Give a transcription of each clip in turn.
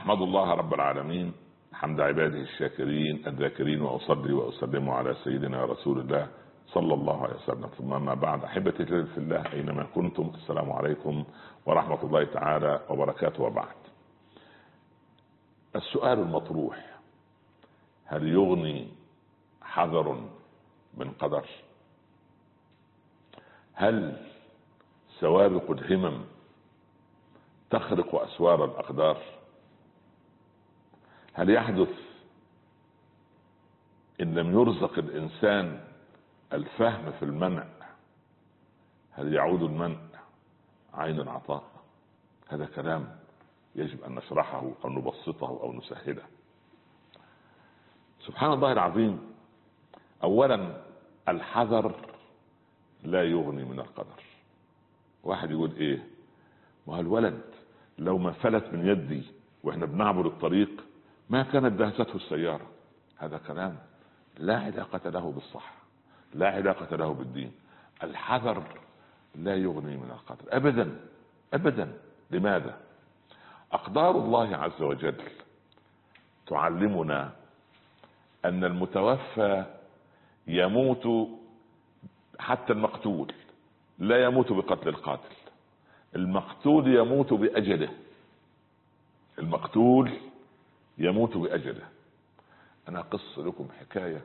أحمد الله رب العالمين حمد عباده الشاكرين الذاكرين، وأصلي وأسلم على سيدنا رسول الله صلى الله عليه وسلم. ثم أما بعد، أحبتي في الله أينما كنتم، السلام عليكم ورحمة الله تعالى وبركاته. وبعد، السؤال المطروح: هل يغني حذر من قدر؟ هل سوابق الهمم تخرق أسوار الأقدار؟ هل يحدث إن لم يرزق الإنسان الفهم في المنع، هل يعود المنع عين العطاء؟ هذا كلام يجب أن نشرحه أو نبسطه أو نسهله. سبحان الله العظيم. أولا، الحذر لا يغني من القدر. واحد يقول إيه؟ ما الولد لو ما فلت من يدي وإحنا بنعبر الطريق ما كانت دهسته السيارة. هذا كلام لا علاقة له بالصح، لا علاقة له بالدين. الحذر لا يغني من القدر أبدا أبدا. لماذا؟ أقدار الله عز وجل تعلمنا أن المتوفى يموت، حتى المقتول لا يموت بقتل القاتل، المقتول يموت بأجله، المقتول يموت بأجله. أنا أقص لكم حكاية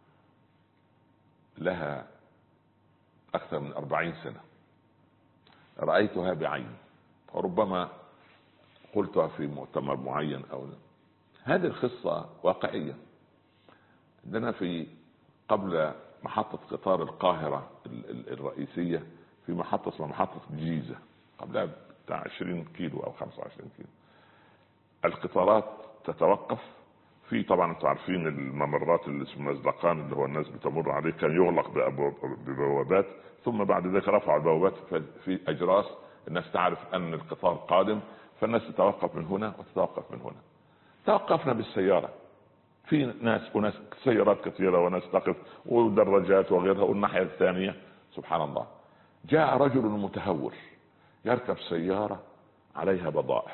لها أكثر من 40 سنة، رأيتها بعين، وربما قلتها في مؤتمر معين أو لا. هذه القصة واقعية. عندنا في قبل محطة قطار القاهرة الرئيسية في محطة اسمها محطة الجيزة، قبلها بتاع 20 كيلو أو 25 كيلو. القطارات تتوقف في، طبعا انتم عارفين الممرات اللي اسمها مزدقان اللي هو الناس بتمر عليه، كان يغلق ببوابات، ثم بعد ذلك رفعوا البوابات في أجراس، الناس تعرف أن القطار قادم، فالناس تتوقف من هنا وتتوقف من هنا. توقفنا بالسيارة، في ناس سيارات كثيرة وناس تقف ودراجات وغيرها، والناحية الثانية سبحان الله جاء رجل متهور يركب سيارة عليها بضائع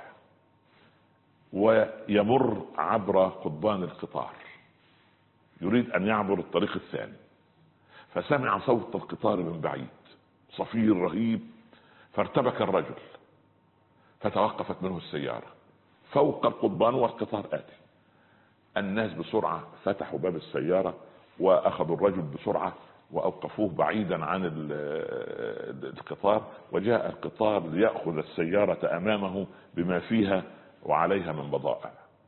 ويمر عبر قضبان القطار، يريد أن يعبر الطريق الثاني، فسمع صوت القطار من بعيد، صفير رهيب، فارتبك الرجل فتوقفت منه السيارة فوق القضبان والقطار آتي. الناس بسرعة فتحوا باب السيارة وأخذوا الرجل بسرعة وأوقفوه بعيدا عن القطار، وجاء القطار ليأخذ السيارة أمامه بما فيها وعليها من بضائع.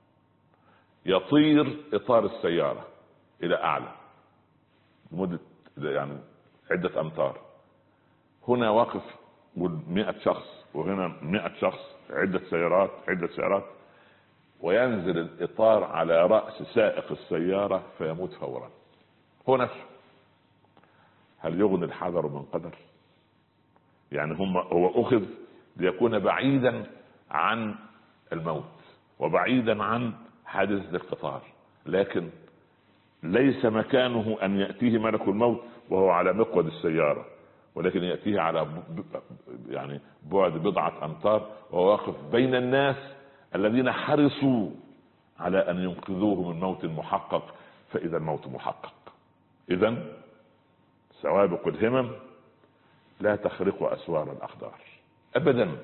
يطير إطار السيارة إلى أعلى لمدة يعني عدة أمتار، هنا واقف 100 شخص وهنا 100 شخص، عدة سيارات، وينزل الإطار على رأس سائق السيارة فيموت فورا هو نفسه. هل يغني الحذر من قدر؟ يعني هو أخذ ليكون بعيدا عن الموت وبعيدا عن حادثة القطار، لكن ليس مكانه أن يأتيه ملك الموت وهو على مقود السيارة، ولكن يأتيه على يعني بعد بضعة أمتار، وهو واقف بين الناس الذين حرصوا على أن ينقذوه من موت محقق، فإذا الموت محقق. إذن سوابق الهمم لا تخرق أسوار الأقدار أبدا.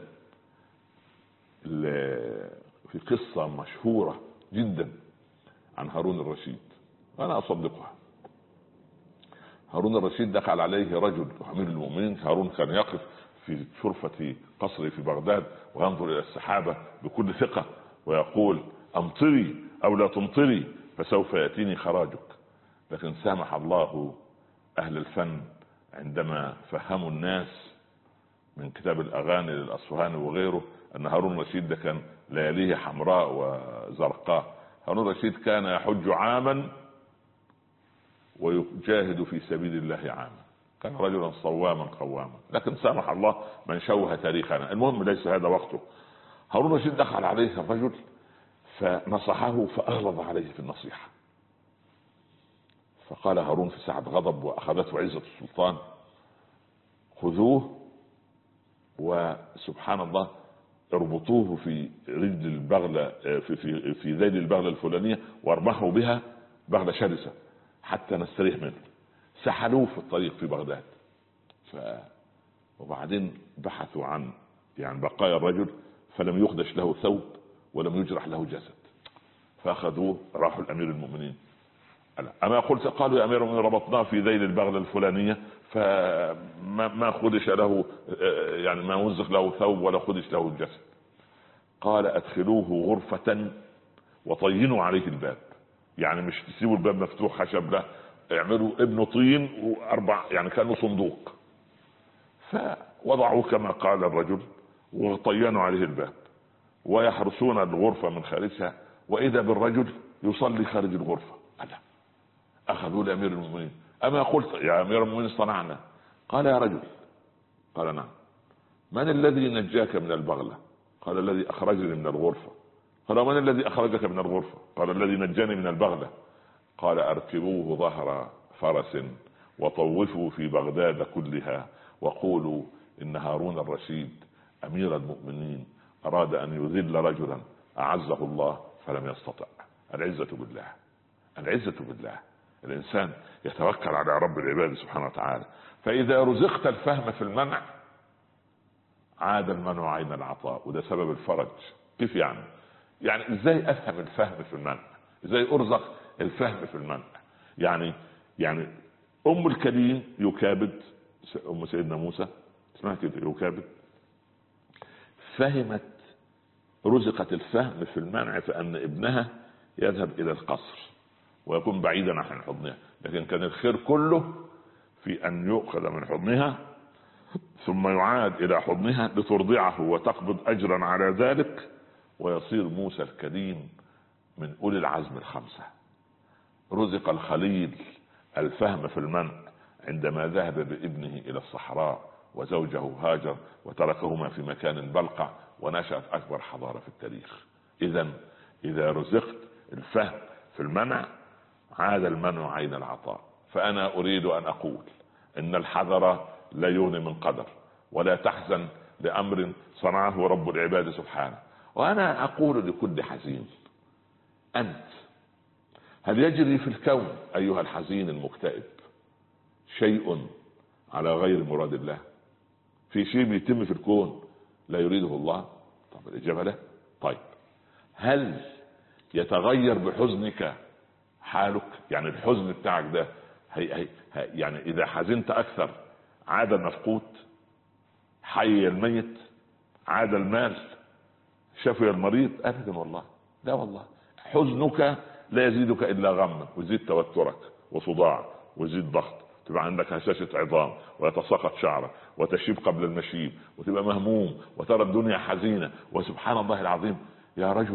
في قصة مشهورة جدا عن هارون الرشيد، أنا أصدقها. هارون الرشيد دخل عليه رجل أمير المؤمنين. هارون كان يقف في شرفة قصره في بغداد وينظر إلى السحابة بكل ثقة ويقول: أمطري أو لا تمطري فسوف يأتيني خراجك. لكن سامح الله أهل الفن عندما فهموا الناس من كتاب الأغاني للأصفهاني وغيره أن هارون الرشيد ده كان لياليه حمراء وزرقاء. هارون الرشيد كان يحج عاما ويجاهد في سبيل الله عاما، كان رجلا صواما قواما، لكن سامح الله من شوه تاريخنا. المهم ليس هذا وقته. هارون الرشيد دخل عليه الرجل فنصحه فأغلظ عليه في النصيحة، فقال هارون في ساعة غضب وأخذته عزة السلطان: خذوه وسبحان الله اربطوه في رجل البغلة في ذيل البغلة الفلانية وارمحوا بها بغلة شرسة حتى نستريح منه. سحلوه في الطريق في بغداد. وبعدين بحثوا عن يعني بقايا الرجل فلم يخدش له ثوب ولم يجرح له جسد. فاخذوه راحوا الامير المؤمنين. اما قلت قالوا يا امير المؤمنين ربطناه في ذيل البغلة الفلانية فما خدش له يعني ما وزق له ثوب ولا خدش له الجسد. قال ادخلوه غرفة وطينوا عليه الباب. يعني مش تسيبوا الباب مفتوح خشب، لا اعملوا ابن طين واربع يعني كانوا صندوق. فوضعوه كما قال الرجل وطينوا عليه الباب ويحرسون الغرفة من خارجها، واذا بالرجل يصلي خارج الغرفة. اخذوا لامير المؤمنين. اما قلت يا امير المؤمنين صنعنا؟ قال يا رجل. قال نعم. من الذي نجاك من البغلة؟ قال الذي اخرجني من الغرفة. قال ومن الذي اخرجك من الغرفة؟ قال الذي نجاني من البغلة. قال اركبوه ظهر فرس وطوفوا في بغداد كلها وقولوا ان هارون الرشيد امير المؤمنين اراد ان يذل رجلا اعزه الله فلم يستطع. العزة بالله، العزة بالله. الانسان يتوكل على رب العباد سبحانه وتعالى. فاذا رزقت الفهم في المنع عاد المنع عين العطاء، وده سبب الفرج. كيف يعني؟ يعني ازاي افهم الفهم في المنع؟ ازاي ارزق الفهم في المنع؟ يعني ام الكريم يكابد، ام سيدنا موسى اسمها كده يكابد، فهمت رزقت الفهم في المنع فان ابنها يذهب الى القصر ويكون بعيدا عن حضنها، لكن كان الخير كله في ان يؤخذ من حضنها ثم يعاد الى حضنها لترضعه وتقبض اجرا على ذلك، ويصير موسى الكريم من اولي العزم الخمسة. رزق الخليل الفهم في المنع عندما ذهب بابنه الى الصحراء وزوجه هاجر وتركهما في مكان بلقع ونشأت اكبر حضارة في التاريخ. اذا رزقت الفهم في المنع عاد المنع عين العطاء. فانا اريد ان اقول ان الحذر لا يغني من قدر، ولا تحزن لامر صنعه رب العباد سبحانه. وانا اقول لكل حزين انت هل يجري في الكون ايها الحزين المكتئب شيء على غير مراد الله؟ في شيء بيتم في الكون لا يريده الله؟ طب الاجابه لا. طيب هل يتغير بحزنك حالك؟ يعني الحزن بتاعك ده يعني اذا حزنت اكثر عاد المفقود، حي الميت، عاد المال، شفي المريض؟ ابدا والله، لا والله. حزنك لا يزيدك الا غما، ويزيد توترك وصداع ويزيد ضغط، تبقى عندك هشاشة عظام ويتساقط شعرك وتشيب قبل المشيب وتبقى مهموم وترى الدنيا حزينة. وسبحان الله العظيم يا رجل،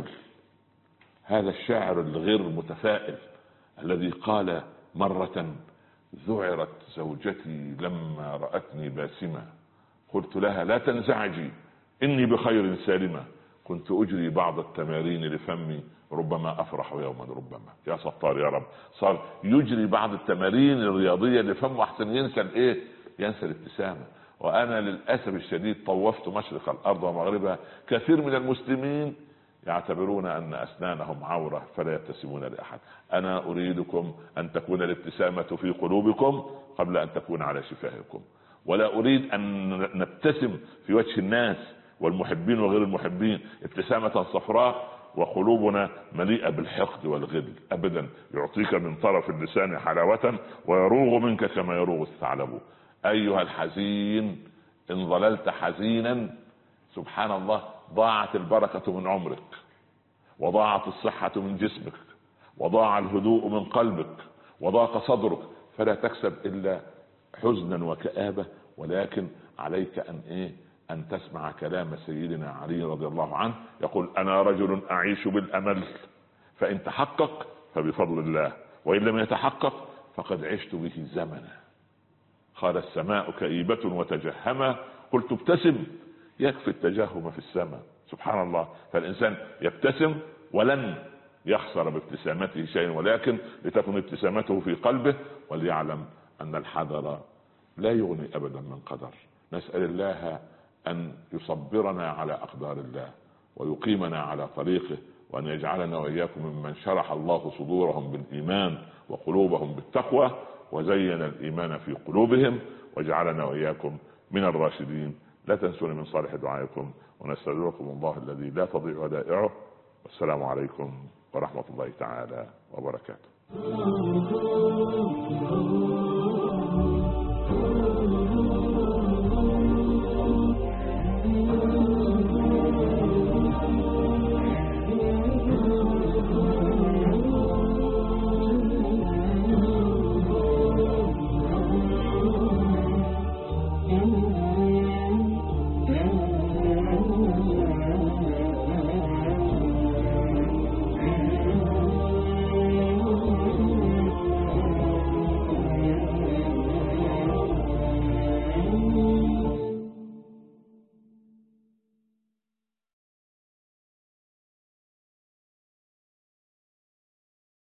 هذا الشاعر الغير متفائل الذي قال مرة ذعرت زوجتي لما رأتني باسمة قلت لها لا تنزعجي إني بخير سالمة كنت أجري بعض التمارين لفمي ربما أفرح يوما ربما. يا ستار يا رب، صار يجري بعض التمارين الرياضية لفمه أحسن ينسى الإيه؟ ينسى الابتسامة. وأنا للأسف الشديد طوفت مشرق الأرض ومغربها، كثير من المسلمين يعتبرون أن أسنانهم عورة فلا يبتسمون لأحد. أنا أريدكم أن تكون الابتسامة في قلوبكم قبل أن تكون على شفاهكم، ولا أريد أن نبتسم في وجه الناس والمحبين وغير المحبين ابتسامة صفراء وقلوبنا مليئة بالحقد والغل أبدا. يعطيك من طرف اللسان حلاوة ويروغ منك كما يروغ الثعلب. أيها الحزين إن ظللت حزينا سبحان الله ضاعت البركة من عمرك، وضاعت الصحة من جسمك، وضاع الهدوء من قلبك، وضاق صدرك، فلا تكسب إلا حزنا وكآبة. ولكن عليك أن تسمع كلام سيدنا علي رضي الله عنه يقول أنا رجل أعيش بالأمل فإن تحقق فبفضل الله وإن لم يتحقق فقد عشت به زمنا. قال السماء كئيبة وتجهما قلت ابتسم يكفي التجهم في السماء. سبحان الله. فالإنسان يبتسم ولن يخسر بابتسامته شيء، ولكن لتكن ابتسامته في قلبه، وليعلم أن الحذر لا يغني أبدا من قدر. نسأل الله أن يصبرنا على أقدار الله ويقيمنا على طريقه، وأن يجعلنا وإياكم ممن شرح الله صدورهم بالإيمان وقلوبهم بالتقوى وزين الإيمان في قلوبهم، وجعلنا وإياكم من الراشدين. لا تنسون من صالح دعائكم، ونستودعكم الله الذي لا تضيع ودائعه. والسلام عليكم ورحمة الله تعالى وبركاته.